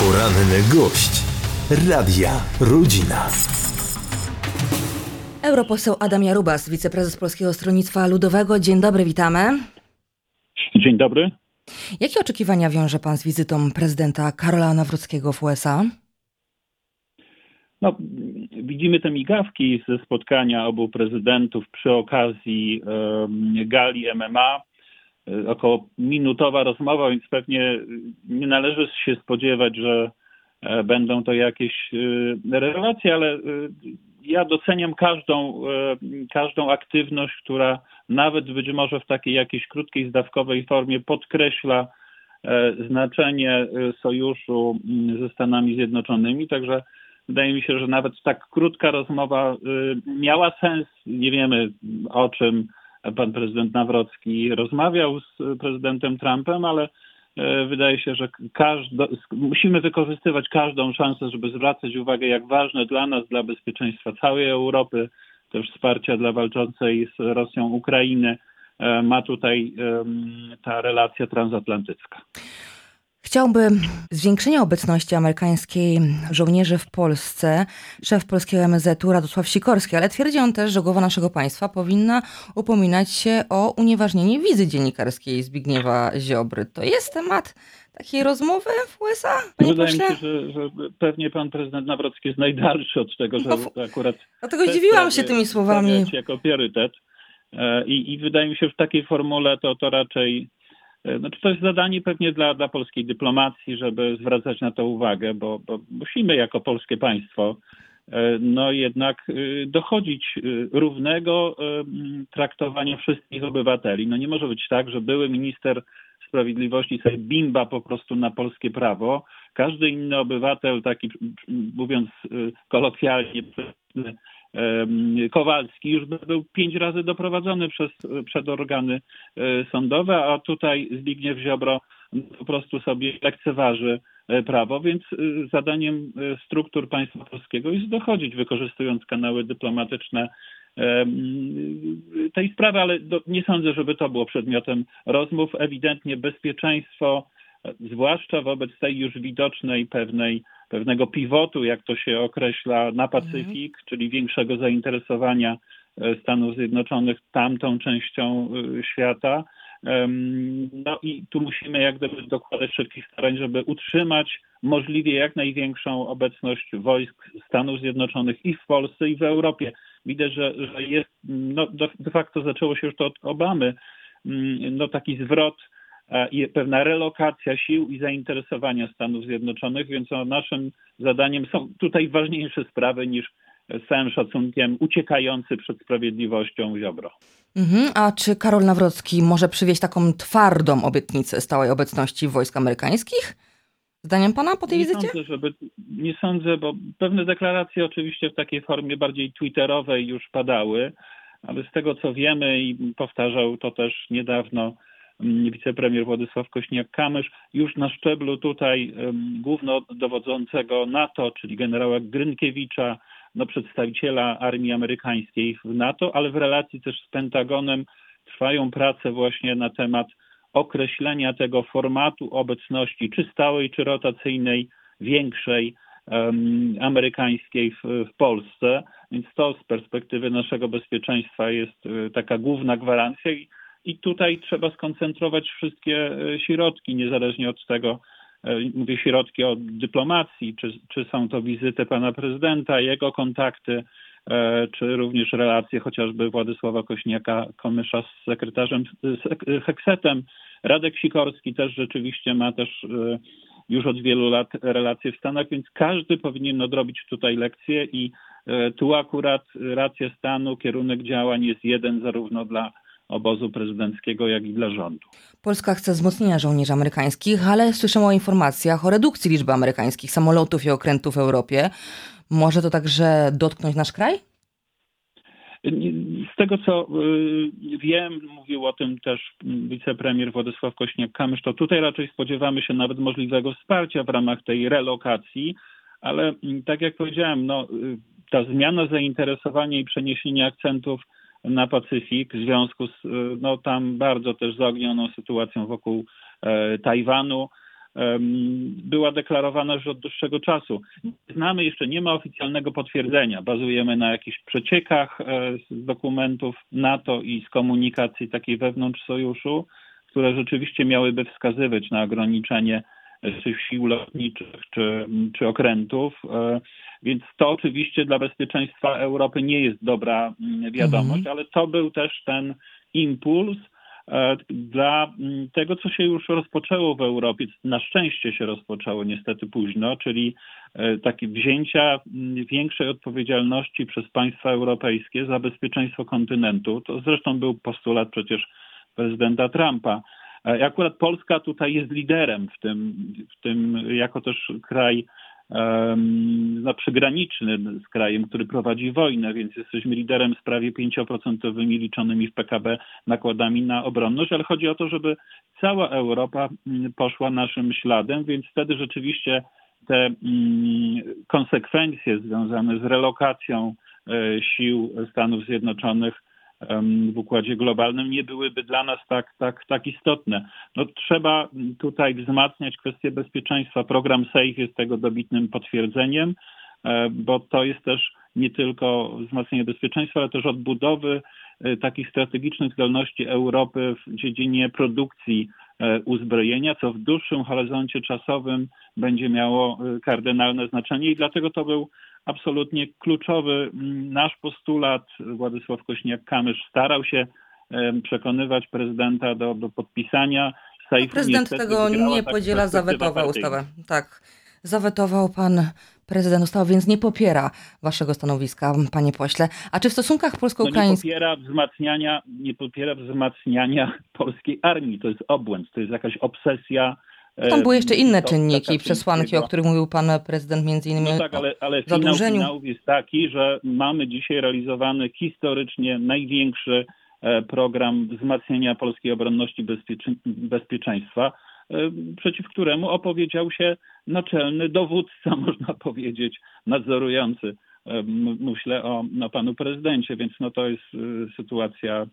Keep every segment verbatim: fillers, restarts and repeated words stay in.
Poranny gość Radia Rodzina. Europoseł Adam Jarubas, wiceprezes Polskiego Stronnictwa Ludowego. Dzień dobry, witamy. Dzień dobry. Jakie oczekiwania wiąże pan z wizytą prezydenta Karola Nawrockiego w U S A? No, widzimy te migawki ze spotkania obu prezydentów przy okazji um, gali M M A. Około minutowa rozmowa, więc pewnie nie należy się spodziewać, że będą to jakieś relacje, ale ja doceniam każdą, każdą aktywność, która nawet być może w takiej jakiejś krótkiej, zdawkowej formie podkreśla znaczenie sojuszu ze Stanami Zjednoczonymi. Także wydaje mi się, że nawet tak krótka rozmowa miała sens. Nie wiemy, o czym pan prezydent Nawrocki rozmawiał z prezydentem Trumpem, ale wydaje się, że każdo, musimy wykorzystywać każdą szansę, żeby zwracać uwagę, jak ważne dla nas, dla bezpieczeństwa całej Europy, też wsparcia dla walczącej z Rosją Ukrainy ma tutaj ta relacja transatlantycka. Chciałby zwiększenia obecności amerykańskiej żołnierzy w Polsce szef polskiego M S Z u Radosław Sikorski, ale twierdzi on też, że głowa naszego państwa powinna upominać się o unieważnienie wizy dziennikarskiej Zbigniewa Ziobry. To jest temat takiej rozmowy w U S A? Panie Wydaje pośle? mi się, że, że pewnie pan prezydent Nawrocki jest najdalszy od tego, że no, akurat... Dlatego zdziwiłam się tymi słowami. ...jako priorytet. I, I wydaje mi się, że w takiej formule to, to raczej... Znaczy to jest zadanie pewnie dla, dla polskiej dyplomacji, żeby zwracać na to uwagę, bo, bo musimy jako polskie państwo no jednak dochodzić równego traktowania wszystkich obywateli. No nie może być tak, że były minister sprawiedliwości sobie bimba po prostu na polskie prawo. Każdy inny obywatel, taki mówiąc kolokwialnie, Kowalski już był pięć razy doprowadzony przez, przed organy sądowe, a tutaj Zbigniew Ziobro po prostu sobie lekceważy prawo, więc zadaniem struktur państwa polskiego jest dochodzić, wykorzystując kanały dyplomatyczne tej sprawy, ale nie sądzę, żeby to było przedmiotem rozmów. Ewidentnie bezpieczeństwo, zwłaszcza wobec tej już widocznej pewnej, pewnego pivotu, jak to się określa, na Pacyfik, mm. czyli większego zainteresowania Stanów Zjednoczonych tamtą częścią świata. No i tu musimy jak gdyby dokładać wszelkich starań, żeby utrzymać możliwie jak największą obecność wojsk Stanów Zjednoczonych i w Polsce, i w Europie. Widać, że, że jest, no de facto zaczęło się już to od Obamy, no taki zwrot i pewna relokacja sił i zainteresowania Stanów Zjednoczonych, więc no, naszym zadaniem są tutaj ważniejsze sprawy niż z całym szacunkiem uciekający przed sprawiedliwością Ziobro. Mhm. A czy Karol Nawrocki może przywieźć taką twardą obietnicę stałej obecności wojsk amerykańskich? Zdaniem pana po tej nie wizycie? Sądzę, żeby, nie sądzę, bo pewne deklaracje oczywiście w takiej formie bardziej twitterowej już padały, ale z tego co wiemy i powtarzał to też niedawno wicepremier Władysław Kośniak-Kamysz, już na szczeblu tutaj um, głównodowodzącego NATO, czyli generała Grynkiewicza, no, przedstawiciela armii amerykańskiej w NATO, ale w relacji też z Pentagonem trwają prace właśnie na temat określenia tego formatu obecności, czy stałej, czy rotacyjnej, większej, um, amerykańskiej w, w Polsce. Więc to z perspektywy naszego bezpieczeństwa jest y, taka główna gwarancja i I tutaj trzeba skoncentrować wszystkie środki, niezależnie od tego, mówię środki od dyplomacji, czy, czy są to wizyty pana prezydenta, jego kontakty, czy również relacje chociażby Władysława Kośniaka-Kamysza z sekretarzem z Heksetem. Radek Sikorski też rzeczywiście ma też już od wielu lat relacje w Stanach, więc każdy powinien odrobić tutaj lekcję i tu akurat racja stanu, kierunek działań jest jeden zarówno dla obozu prezydenckiego, jak i dla rządu. Polska chce wzmocnienia żołnierzy amerykańskich, ale słyszymy o informacjach o redukcji liczby amerykańskich samolotów i okrętów w Europie. Może to także dotknąć nasz kraj? Z tego co wiem, mówił o tym też wicepremier Władysław Kośniak-Kamysz, to tutaj raczej spodziewamy się nawet możliwego wsparcia w ramach tej relokacji, ale tak jak powiedziałem, no, ta zmiana zainteresowania i przeniesienie akcentów na Pacyfik w związku z no, tam bardzo też zaognioną sytuacją wokół e, Tajwanu. była deklarowana już od dłuższego czasu. Znamy jeszcze, nie ma oficjalnego potwierdzenia. Bazujemy na jakichś przeciekach z dokumentów NATO i z komunikacji takiej wewnątrz sojuszu, które rzeczywiście miałyby wskazywać na ograniczenie czy sił lotniczych, czy, czy okrętów. Więc to oczywiście dla bezpieczeństwa Europy nie jest dobra wiadomość, mhm. ale to był też ten impuls dla tego, co się już rozpoczęło w Europie. Na szczęście się rozpoczęło niestety późno, czyli takie wzięcia większej odpowiedzialności przez państwa europejskie za bezpieczeństwo kontynentu. To zresztą był postulat przecież prezydenta Trumpa. Akurat Polska tutaj jest liderem w tym, w tym jako też kraj no, przygraniczny z krajem, który prowadzi wojnę, więc jesteśmy liderem z prawie pięć procent liczonymi w P K B nakładami na obronność, ale chodzi o to, żeby cała Europa poszła naszym śladem, więc wtedy rzeczywiście te konsekwencje związane z relokacją sił Stanów Zjednoczonych w układzie globalnym nie byłyby dla nas tak, tak, tak istotne. No, trzeba tutaj wzmacniać kwestię bezpieczeństwa. Program SAFE jest tego dobitnym potwierdzeniem, bo to jest też nie tylko wzmacnianie bezpieczeństwa, ale też odbudowy takich strategicznych zdolności Europy w dziedzinie produkcji uzbrojenia, co w dłuższym horyzoncie czasowym będzie miało kardynalne znaczenie i dlatego to był absolutnie kluczowy nasz postulat. Władysław Kośniak-Kamysz starał się przekonywać prezydenta do, do podpisania SAFE. Prezydent tego nie podziela, zawetował ustawę. Tak, zawetował pan prezydent ustawę, więc nie popiera waszego stanowiska, panie pośle. A czy w stosunkach polsko-ukraińskich... No nie popiera wzmacniania, nie popiera wzmacniania polskiej armii. To jest obłęd, to jest jakaś obsesja. Tam były jeszcze inne czynniki, przesłanki, o których mówił pan prezydent, między innymi no tak, ale, ale o zadłużeniu. Finał finałów jest taki, że mamy dzisiaj realizowany historycznie największy program wzmacniania polskiej obronności bezpiecze, bezpieczeństwa, przeciw któremu opowiedział się naczelny dowódca, można powiedzieć, nadzorujący. Myślę o no, panu prezydencie, więc no, to jest sytuacja,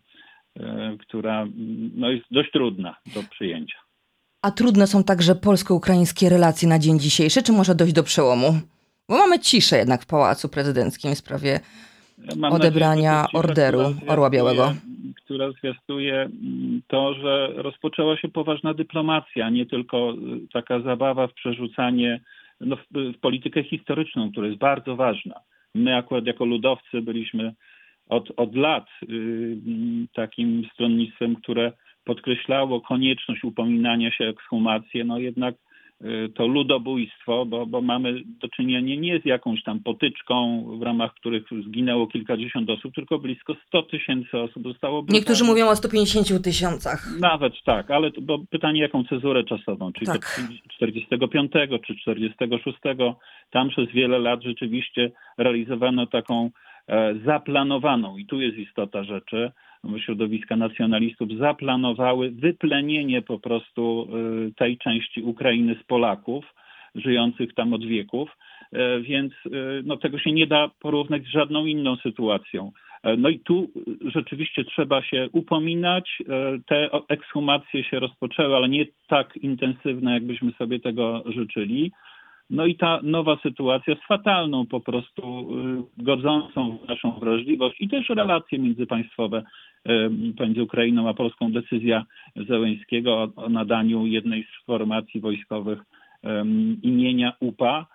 która no, jest dość trudna do przyjęcia. A trudne są także polsko-ukraińskie relacje na dzień dzisiejszy, czy może dojść do przełomu? Bo mamy ciszę jednak w Pałacu Prezydenckim w sprawie Mam odebrania nadzieję, orderu cisza, Orła Białego. Która zwiastuje to, że rozpoczęła się poważna dyplomacja, nie tylko taka zabawa w przerzucanie no, w, w politykę historyczną, która jest bardzo ważna. My akurat jako ludowcy byliśmy od, od lat y, takim stronnictwem, które podkreślało konieczność upominania się o ekshumację, no jednak to ludobójstwo, bo, bo mamy do czynienia nie z jakąś tam potyczką, w ramach których zginęło kilkadziesiąt osób, tylko blisko sto tysięcy osób zostało brutalnie. Niektórzy mówią o sto pięćdziesięciu tysiącach. Nawet tak, ale to, bo pytanie jaką cezurę czasową, czyli tak. do czterdziestego piątego czy czterdziestego szóstego. Tam przez wiele lat rzeczywiście realizowano taką e, zaplanowaną, i tu jest istota rzeczy, środowiska nacjonalistów zaplanowały wyplenienie po prostu tej części Ukrainy z Polaków żyjących tam od wieków, więc no, tego się nie da porównać z żadną inną sytuacją. No i tu rzeczywiście trzeba się upominać. Te ekshumacje się rozpoczęły, ale nie tak intensywne, jakbyśmy sobie tego życzyli. No i ta nowa sytuacja z fatalną po prostu, godzącą w naszą wrażliwość i też relacje międzypaństwowe pomiędzy Ukrainą a Polską, decyzja Zełenskiego o, o nadaniu jednej z formacji wojskowych um, imienia U P A.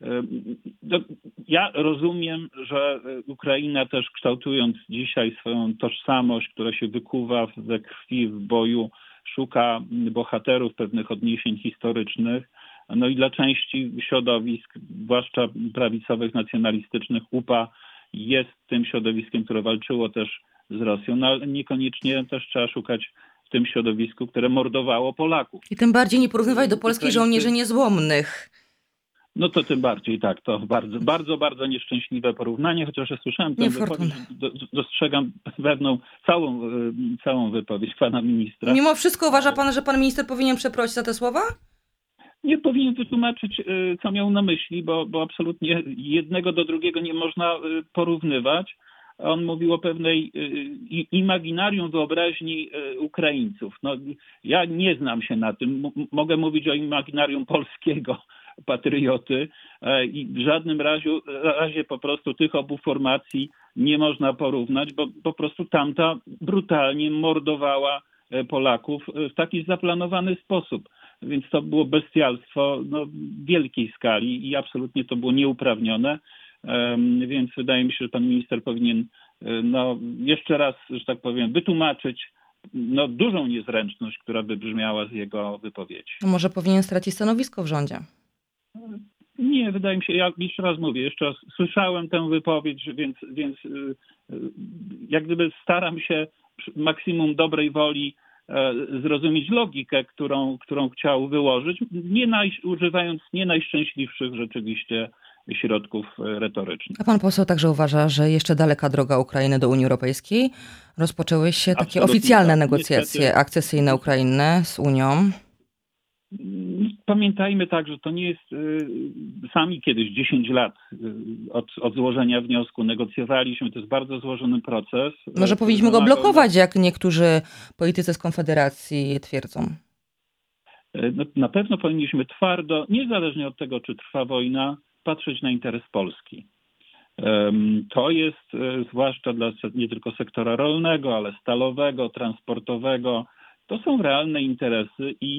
Um, ja rozumiem, że Ukraina też kształtując dzisiaj swoją tożsamość, która się wykuwa we krwi, w boju, szuka bohaterów, pewnych odniesień historycznych. No i dla części środowisk, zwłaszcza prawicowych, nacjonalistycznych, U P A jest tym środowiskiem, które walczyło też z Rosją, no ale niekoniecznie też trzeba szukać w tym środowisku, które mordowało Polaków. I tym bardziej nie porównywaj do polskich żołnierzy niezłomnych. No to tym bardziej, tak. To bardzo, bardzo, bardzo nieszczęśliwe porównanie, chociaż ja słyszałem tę wypowiedź, dostrzegam pewną, całą, całą wypowiedź pana ministra. Mimo wszystko uważa pan, że pan minister powinien przeprosić za te słowa? Nie powinien wytłumaczyć, co miał na myśli, bo, bo absolutnie jednego do drugiego nie można porównywać. on mówił o pewnej imaginarium wyobraźni Ukraińców. No, ja nie znam się na tym. M- mogę mówić o imaginarium polskiego patrioty i w żadnym razie, razie po prostu tych obu formacji nie można porównać, bo po prostu tamta brutalnie mordowała Polaków w taki zaplanowany sposób. Więc to było bestialstwo no, wielkiej skali i absolutnie to było nieuprawnione. Więc wydaje mi się, że pan minister powinien no, jeszcze raz, że tak powiem, wytłumaczyć no, dużą niezręczność, która wybrzmiała z jego wypowiedzi. Może powinien stracić stanowisko w rządzie? Nie, wydaje mi się, ja jeszcze raz mówię, jeszcze raz słyszałem tę wypowiedź, więc, więc jak gdyby staram się maksimum dobrej woli zrozumieć logikę, którą, którą chciał wyłożyć, nie naj, używając nie najszczęśliwszych rzeczywiście środków retorycznych. A pan poseł także uważa, że jeszcze daleka droga Ukrainy do Unii Europejskiej? Rozpoczęły się takie Absolutnie oficjalne tak. negocjacje Niestety. akcesyjne Ukrainy z Unią. Pamiętajmy tak, że to nie jest sami kiedyś dziesięć lat od, od złożenia wniosku negocjowaliśmy. To jest bardzo złożony proces. Może powinniśmy go blokować, jak niektórzy politycy z Konfederacji twierdzą. No, na pewno powinniśmy twardo, niezależnie od tego, czy trwa wojna, patrzeć na interes Polski. To jest zwłaszcza dla nie tylko sektora rolnego, ale stalowego, transportowego. To są realne interesy i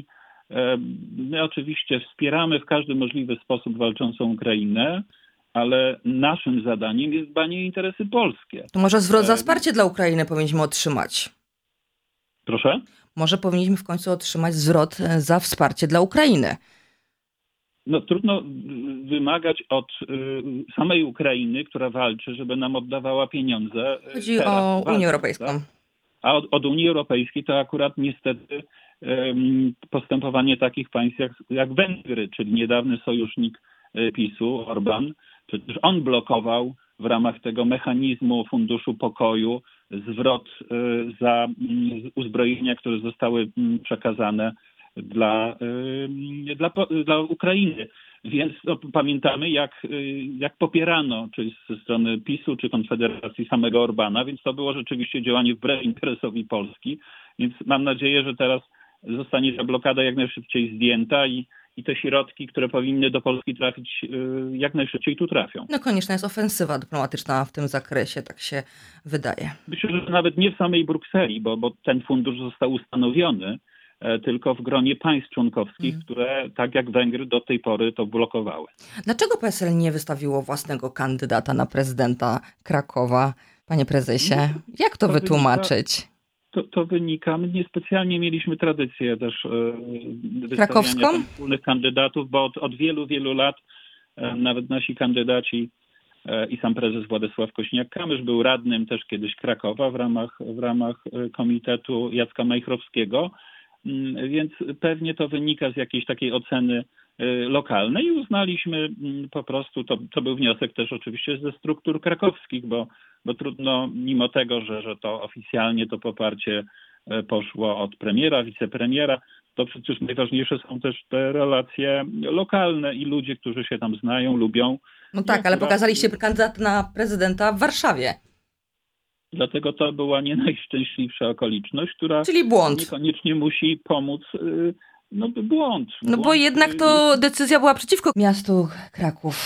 my oczywiście wspieramy w każdy możliwy sposób walczącą Ukrainę, ale naszym zadaniem jest dbanie o interesy polskie. To może zwrot za wsparcie dla Ukrainy powinniśmy otrzymać. Proszę? Może powinniśmy w końcu otrzymać zwrot za wsparcie dla Ukrainy. No trudno wymagać od samej Ukrainy, która walczy, żeby nam oddawała pieniądze. Chodzi o Unię Europejską. Tak? A od, od Unii Europejskiej to akurat niestety postępowanie takich państw jak, jak Węgry, czyli niedawny sojusznik PiSu, Orban. Przecież on blokował w ramach tego mechanizmu Funduszu Pokoju zwrot za uzbrojenia, które zostały przekazane dla, dla, dla Ukrainy. Więc no, pamiętamy, jak, jak popierano, czy ze strony PiSu, czy Konfederacji samego Orbana, więc to było rzeczywiście działanie wbrew interesowi Polski. Więc mam nadzieję, że teraz zostanie ta blokada jak najszybciej zdjęta i, i te środki, które powinny do Polski trafić, jak najszybciej tu trafią. No konieczna jest ofensywa dyplomatyczna w tym zakresie, tak się wydaje. Myślę, że nawet nie w samej Brukseli, bo, bo ten fundusz został ustanowiony, tylko w gronie państw członkowskich, mm. które tak jak Węgry do tej pory to blokowały. Dlaczego P S L nie wystawiło własnego kandydata na prezydenta Krakowa, panie prezesie? Jak to, to wytłumaczyć? Wynika... To, to wynika, my niespecjalnie mieliśmy tradycję też e, Krakowską? wspólnych kandydatów, bo od, od wielu, wielu lat e, nawet nasi kandydaci e, i sam prezes Władysław Kośniak-Kamysz był radnym też kiedyś Krakowa w ramach, w ramach komitetu Jacka Majchrowskiego, mm, więc pewnie to wynika z jakiejś takiej oceny e, lokalnej i uznaliśmy m, po prostu, to, to był wniosek też oczywiście ze struktur krakowskich, bo bo trudno, mimo tego, że, że to oficjalnie to poparcie poszło od premiera, wicepremiera, to przecież najważniejsze są też te relacje lokalne i ludzie, którzy się tam znają, lubią. No tak, ale pokazaliście kandydat na prezydenta w Warszawie. Dlatego to była nie najszczęśliwsza okoliczność, która Czyli błąd. Niekoniecznie musi pomóc. No błąd. No błąd, bo jednak to decyzja była przeciwko miastu Kraków.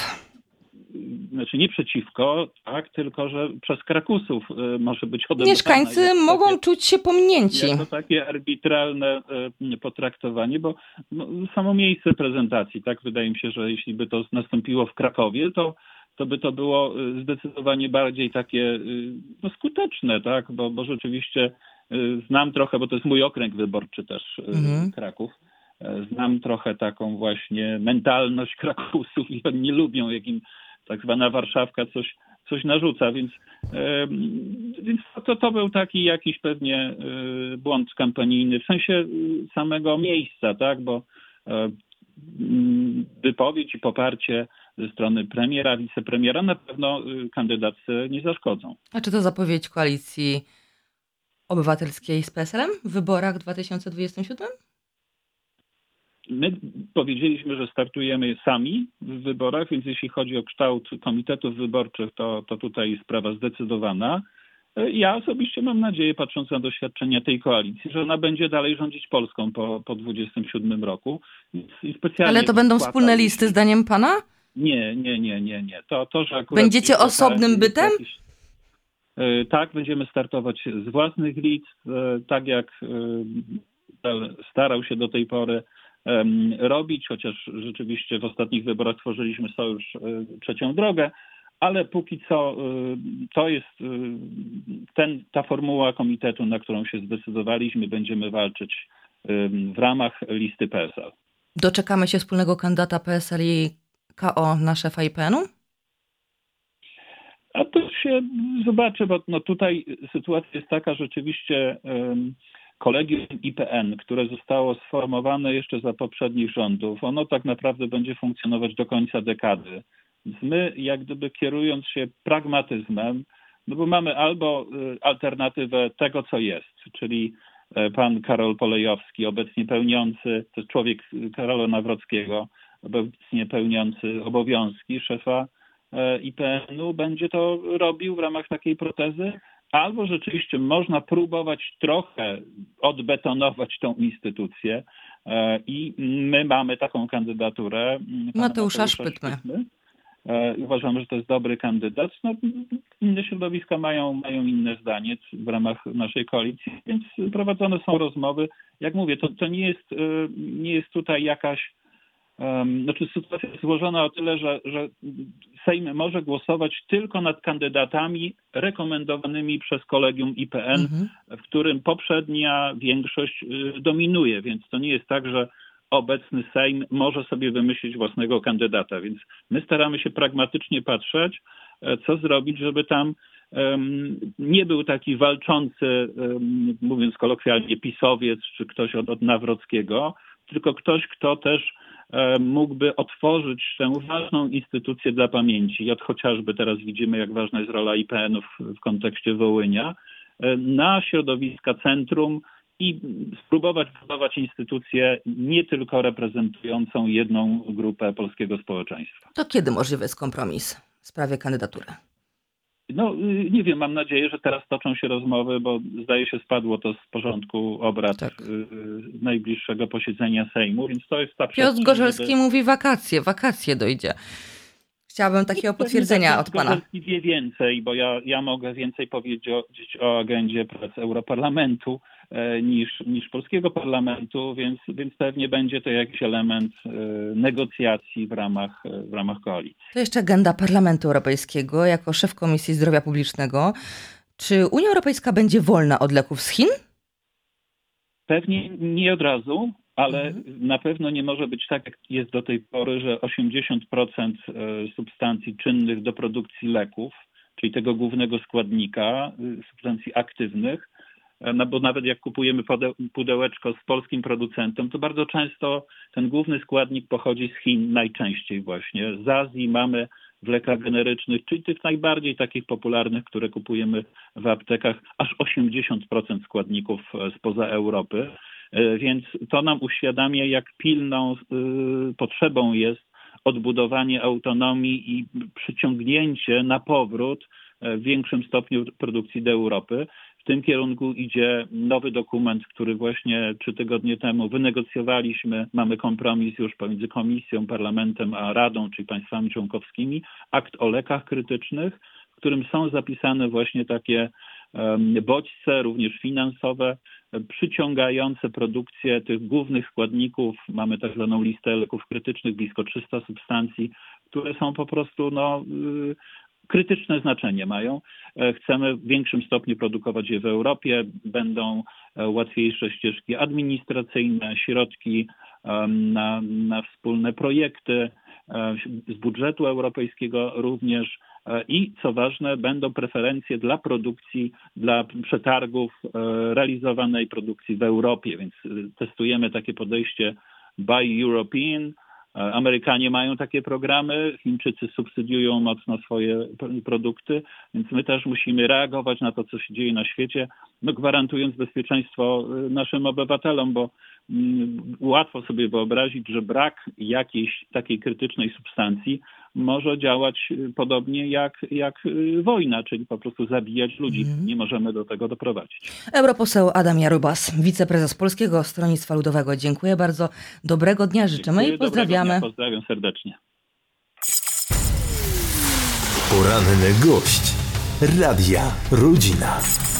Znaczy nie przeciwko, tak, tylko że przez Krakusów może być odebrana. Mieszkańcy mogą takie, czuć się pominięci. To takie arbitralne potraktowanie, bo no, samo miejsce prezentacji, tak, wydaje mi się, że jeśli by to nastąpiło w Krakowie, to, to by to było zdecydowanie bardziej takie no, skuteczne, tak, bo, bo rzeczywiście znam trochę, bo to jest mój okręg wyborczy też, mhm. Kraków. Znam trochę taką właśnie mentalność Krakusów i oni nie lubią, jak im tak zwana Warszawka coś, coś narzuca, więc, e, więc to, to był taki jakiś pewnie e, błąd kampanijny w sensie samego miejsca, tak, bo e, wypowiedź i poparcie ze strony premiera, wicepremiera na pewno kandydatce nie zaszkodzą. A czy to zapowiedź Koalicji Obywatelskiej z P S L-em w wyborach w dwa tysiące dwudziestym siódmym? my powiedzieliśmy, że startujemy sami w wyborach, więc jeśli chodzi o kształt komitetów wyborczych, to, to tutaj sprawa zdecydowana. Ja osobiście mam nadzieję, patrząc na doświadczenia tej koalicji, że ona będzie dalej rządzić Polską po, po dwudziestym siódmym roku. I specjalnie Ale to będą wpłata, wspólne listy, zdaniem pana? Nie, nie, nie, nie, nie. To, to, że akurat Będziecie jest osobnym jakaś- bytem? jakiś- e, Tak, będziemy startować z własnych list, e, tak jak e, starał się do tej pory em, robić, chociaż rzeczywiście w ostatnich wyborach tworzyliśmy sojusz e, Trzecią Drogę, ale póki co e, to jest e, ten, ta formuła komitetu, na którą się zdecydowaliśmy. Będziemy walczyć e, w ramach listy P S L. Doczekamy się wspólnego kandydata P S L i K O na szefa I P N u? A to się zobaczy, bo no tutaj sytuacja jest taka, że rzeczywiście um, kolegium I P N, które zostało sformowane jeszcze za poprzednich rządów, ono tak naprawdę będzie funkcjonować do końca dekady. Więc my, jak gdyby kierując się pragmatyzmem, no bo mamy albo y, alternatywę tego, co jest, czyli y, pan Karol Polejowski, obecnie pełniący, to jest człowiek Karola Nawrockiego, obecnie pełniący obowiązki szefa I P N u, będzie to robił w ramach takiej protezy, albo rzeczywiście można próbować trochę odbetonować tą instytucję i my mamy taką kandydaturę pana Mateusza Szpytmy. Uważamy, że to jest dobry kandydat. No, inne środowiska mają, mają inne zdanie w ramach naszej koalicji, więc prowadzone są rozmowy. Jak mówię, to, to nie jest, nie jest tutaj jakaś Um, znaczy sytuacja jest złożona o tyle, że, że Sejm może głosować tylko nad kandydatami rekomendowanymi przez kolegium I P N, mhm. w którym poprzednia większość y, dominuje, więc to nie jest tak, że obecny Sejm może sobie wymyślić własnego kandydata, więc my staramy się pragmatycznie patrzeć, co zrobić, żeby tam um, nie był taki walczący, um, mówiąc kolokwialnie, pisowiec czy ktoś od, od Nawrockiego, tylko ktoś, kto też mógłby otworzyć tę ważną instytucję dla pamięci. I od chociażby teraz widzimy, jak ważna jest rola I P N u w, w kontekście Wołynia, na środowiska centrum i spróbować budować instytucję nie tylko reprezentującą jedną grupę polskiego społeczeństwa. To kiedy możliwy jest kompromis w sprawie kandydatury? No nie wiem, mam nadzieję, że teraz toczą się rozmowy, bo zdaje się spadło to z porządku obrad tak. najbliższego posiedzenia Sejmu, więc to jest ta przestrzeń. Piotr Zgorzelski żeby... mówi wakacje, wakacje dojdzie. Chciałabym takiego potwierdzenia od pana. Zgorzelski wie więcej, bo ja, ja mogę więcej powiedzieć o agendzie prac Europarlamentu e, niż, niż polskiego parlamentu, więc, więc pewnie będzie to jakiś element e, negocjacji w ramach, e, w ramach koalicji. To jeszcze agenda Parlamentu Europejskiego jako szef Komisji Zdrowia Publicznego. Czy Unia Europejska będzie wolna od leków z Chin? Pewnie nie od razu, ale mhm. na pewno nie może być tak, jak jest do tej pory, że osiemdziesiąt procent substancji czynnych do produkcji leków, czyli tego głównego składnika, substancji aktywnych, no bo nawet jak kupujemy pudełeczko z polskim producentem, to bardzo często ten główny składnik pochodzi z Chin, najczęściej właśnie. Z Azji mamy w lekach generycznych, czyli tych najbardziej takich popularnych, które kupujemy w aptekach, aż osiemdziesiąt procent składników spoza Europy. Więc to nam uświadamia, jak pilną y, potrzebą jest odbudowanie autonomii i przyciągnięcie na powrót w większym stopniu produkcji do Europy. W tym kierunku idzie nowy dokument, który właśnie trzy tygodnie temu wynegocjowaliśmy. Mamy kompromis już pomiędzy Komisją, Parlamentem a Radą, czyli państwami członkowskimi. Akt o lekach krytycznych, w którym są zapisane właśnie takie um, bodźce, również finansowe, przyciągające produkcję tych głównych składników. Mamy tak zwaną listę leków krytycznych, blisko trzysta substancji, które są po prostu no, yy, krytyczne znaczenie mają. Chcemy w większym stopniu produkować je w Europie. Będą łatwiejsze ścieżki administracyjne, środki na, na wspólne projekty z budżetu europejskiego również. I co ważne, będą preferencje dla produkcji, dla przetargów realizowanej produkcji w Europie, więc testujemy takie podejście Buy European. Amerykanie mają takie programy, Chińczycy subsydiują mocno swoje produkty, więc my też musimy reagować na to, co się dzieje na świecie, no gwarantując bezpieczeństwo naszym obywatelom, bo łatwo sobie wyobrazić, że brak jakiejś takiej krytycznej substancji może działać podobnie jak, jak wojna, czyli po prostu zabijać ludzi. Mm. Nie możemy do tego doprowadzić. Europoseł Adam Jarubas, wiceprezes Polskiego Stronnictwa Ludowego. Dziękuję bardzo. Dobrego dnia życzymy. Dziękuję, i pozdrawiamy. Dnia, pozdrawiam serdecznie. Poranny gość Radia Rodzina.